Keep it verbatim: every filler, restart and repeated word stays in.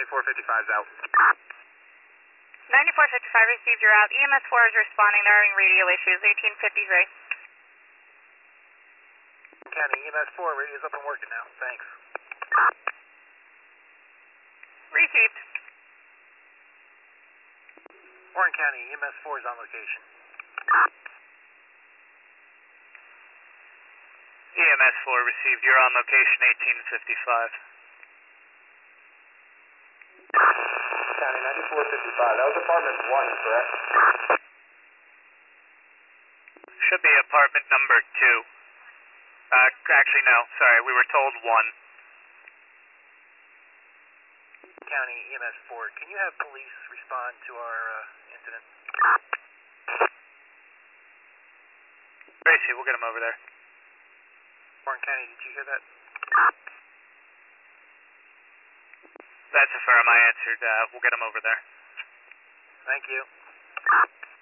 ninety-four fifty-five's out. ninety-four fifty-five received, you're out. E M S four is responding, they're having radio issues, eighteen fifty-three. County, E M S four, radio's up and working now, thanks. Received. Warren County, E M S four is on location. E M S four received, you're on location eighteen fifty-five. County, ninety-four fifty-five, that was apartment one, correct? Should be apartment number two. Uh, actually no, sorry, we were told one. County, E M S four, can you have police respond to our uh, incident? Tracy, we'll get him over there. Warren County, did you hear that? That's affirm, I answered. Uh, we'll get him over there. Thank you.